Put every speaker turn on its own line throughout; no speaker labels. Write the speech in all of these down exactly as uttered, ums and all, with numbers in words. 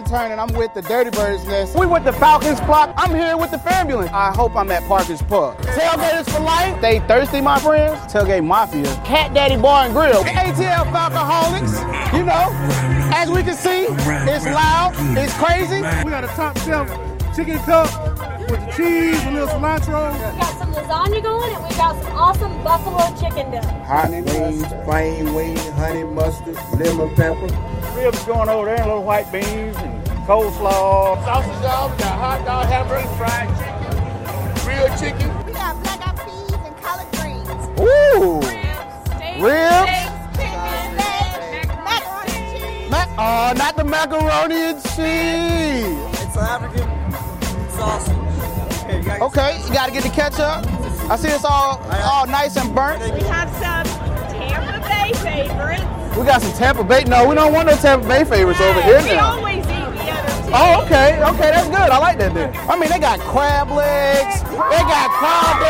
intern and I'm with the Dirty Birds Nest. We with the Falcons flock. I'm here with the Fambulance. I hope I'm at Parker's Pub. Tailgaters for life. Stay thirsty, my friends. Tailgate Mafia. Cat Daddy Bar and Grill. A T L Falcoholics. You know, as we can see, it's loud, it's crazy.
We got a top shelf chicken cup with the cheese, a little cilantro.
We got some lasagna going and we got some awesome buffalo chicken dip.
Hot wings, plain wings, honey mustard, lemon pepper.
Ribs going over there, little white beans and coleslaw.
Sausage dog, got hot dog, hamburger, fried chicken, grilled chicken.
We got black eyed peas and collard greens.
Ooh.
Steak,
Ribs.
steak, chicken,
Macaroni and cheese.
Ma- oh, not the macaroni and cheese.
It's African sausage. Okay, you gotta,
Okay, you gotta get the ketchup. I see it's all all nice and burnt.
We have some Tampa Bay favorites.
We got some Tampa Bay. No, we don't want no Tampa Bay favorites over here
We
now.
always eat the other two.
Oh, okay, okay, that's good. I like that then. I mean, they got crab legs. They got crab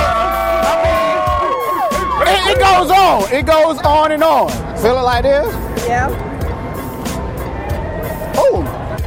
legs. I mean, it, it goes on. It goes on and on. Feel it like this?
Yeah.
Oh.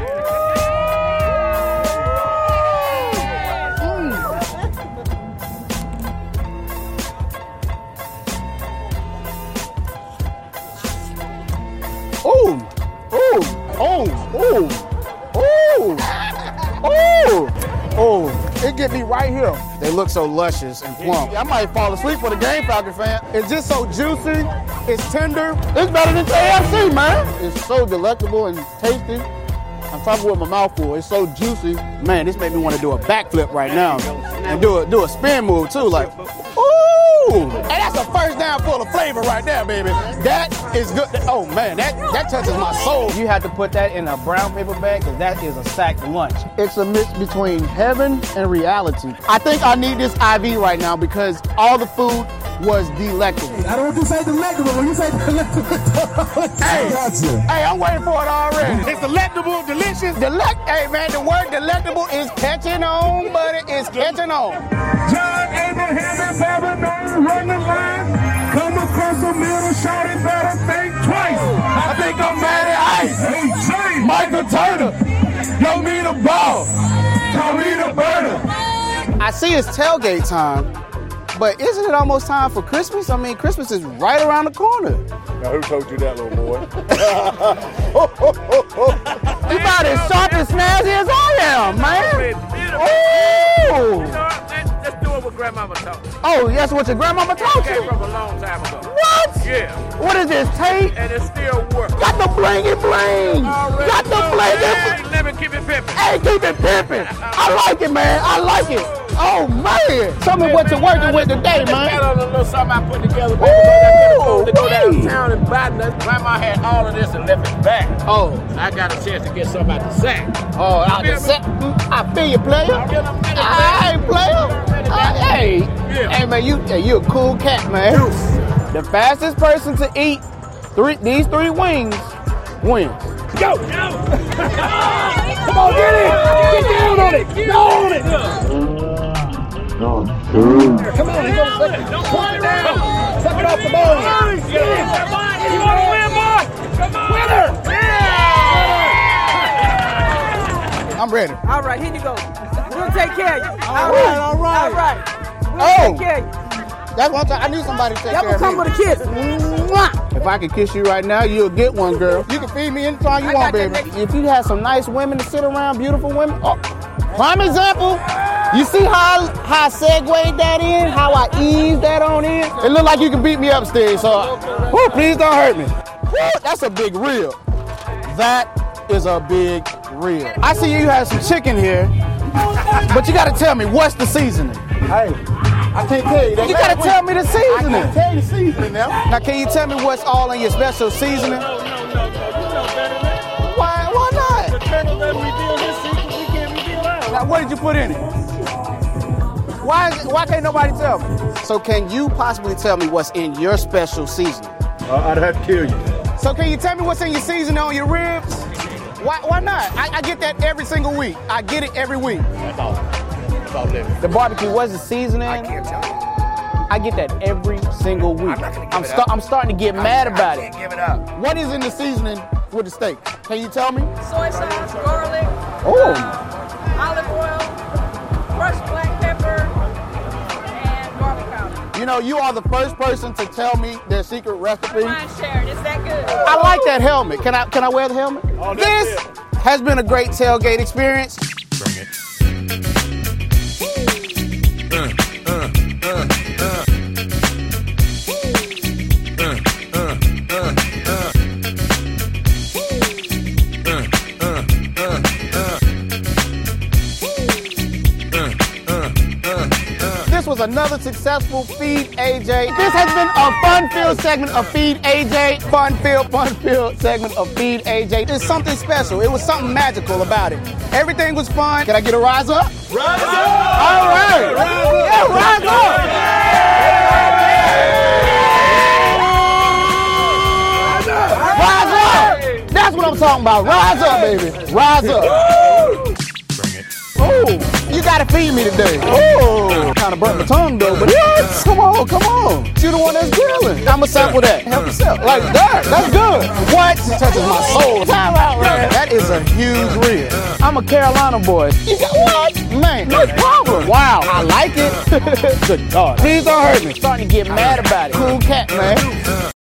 Ooh, ooh, ooh, ooh, ooh, ooh, ooh. It get me right here. They look so luscious and plump. I might fall asleep for the game, Falcon fan. It's just so juicy. It's tender. It's better than K F C, man. It's so delectable and tasty. I'm talking with my mouth full. It's so juicy. Man, this made me want to do a backflip right now and do a do a spin move too. Like, ooh. And that's a first down full of flavor right there, baby. That is good. Oh man, that, that touches my soul. You have to put that in a brown paper bag because that is a sack lunch. It's a mix between heaven and reality. I think I need this I V right now because all the food was delectable.
I don't want to say delectable. When you say delectable,
Hey,
gotcha.
hey, I'm waiting for it already.
It's delectable, delicious.
Delect, hey man, the word delectable is catching on, buddy. It's catching on.
John Abraham and Babylon run the line. Come across the middle, shout it better, think twice.
I think I'm mad at ice.
Hey, James.
Michael Turner, throw me the ball, throw me the burner. I see it's tailgate time, but isn't it almost time for Christmas? I mean, Christmas is right around the corner.
Now, who told you that, little boy?
You about as sharp and snazzy as I am, man. Ooh.
You know what? Let's, let's do it what Grandmama taught us.
Oh, that's what your grandmama taught
Came
you?
from a long time ago.
What?
Yeah.
What is this, tape?
And it still works.
Got the blingy bling.
Already
Got the
know,
blingy
man.
bling.
Let me keep it pimping.
Hey, keep it pimping. I like it, man. I like it. Oh, man. Tell me what you're working with today,
That's
man.
a little something I put together. baby.
Ooh,
to go
wee.
downtown and buy nothing. Grandma had all of this and left it back.
Oh,
I got a chance to get some out the sack.
oh, I,
feel
just said, I feel you, player.
I feel I'm ready,
Hey, player. Uh, hey,
Yeah.
hey, man, you, hey, you a cool cat, man. The fastest person to eat three these three wings wins.
Go! Go! Come on, get it! Get down on it! Get on it! Come on, he's gonna suck it. Don't put it down. Suck it off the bone. Yeah. You want to win, boy? Come on. Winner! Yeah!
I'm ready.
All right, here you go. We'll take care of you. All
right, all right.
All right. We'll
Oh.
take care of you.
That's one time I need somebody to take
Y'all
care
will
of me.
come with a kiss. Mwah.
If I could kiss you right now, you'll get one, girl. You can feed me anytime you
I
want,
got that
baby.
next-
If you had some nice women to sit around, beautiful women. Oh, prime example. You see how how I segued that in? How I eased that on in? It looked like you can beat me upstairs, so whew, please don't hurt me. Whew, that's a big reel. That is a big reel. I see you have some chicken here, but you got to tell me what's the seasoning.
Hey, I can't tell you that.
You got to tell me the
I
seasoning.
can't tell you the seasoning now.
Now, can you tell me what's all in your special seasoning?
No, no, no, no. You know better than that.
Why, why not?
The colonel doesn't reveal his secret. We can't reveal ours.
Now, what did you put in it? Why, is it, why can't nobody tell me? So can you possibly tell me what's in your special seasoning?
Uh, I'd have to kill you.
So can you tell me what's in your seasoning on your ribs? Why, why not? I, I get that every single week. I get it every week.
That's all. That's all living.
The barbecue, what's the seasoning?
I can't tell you.
I get that every single week.
I'm not gonna give
I'm,
it
sta-
up.
I'm starting to get mad about
I
it.
can't give it up.
What is in the seasoning with the steak? Can you tell me?
Soy sauce, garlic,
Oh.
uh, olive oil, crushed black pepper, and garlic powder.
You know, you are the first person to tell me their secret recipe.
Mind sharing, it's that good.
I like that helmet. Can I can I wear the helmet?
Oh, that's
This
it.
has been a great tailgate experience.
Bring it.
This was another successful Feed A J. This has been a fun-filled segment of Feed A J. Fun-filled, fun-filled segment of Feed A J. It's something special. It was something magical about it. Everything was fun. Can I get a rise up?
Rise up!
All right.
Rise up!
Yeah, rise up. Rise up. That's what I'm talking about. Rise up, baby. Rise up.
Bring it.
Oh, you gotta feed me today. Oh, kind of burnt my tongue though, but yes, come on, come on. You the one that's grilling. I'ma sample that. Help yourself. Like that. That's good. What touches my soul? Time out, right? That is a huge rib. I'm a Carolina boy. You got what? Man, no problem. Wow, I like it. Good God. Please don't hurt me. Starting to get mad about it. Cool cat, man.